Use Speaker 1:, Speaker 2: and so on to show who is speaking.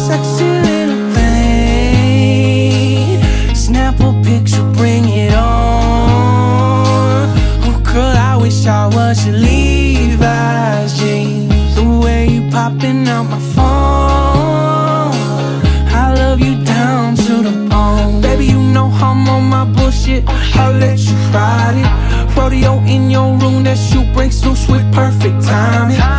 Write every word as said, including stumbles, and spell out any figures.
Speaker 1: sexy little thing. Snap a picture, bring it on. Oh girl, I wish I was your Levi's jeans. The way you popping out my phone, I love you down to the bone. Baby, you know I'm on my bullshit, I'll let you ride it. Rodeo in your room, that shoe breaks loose with perfect timing.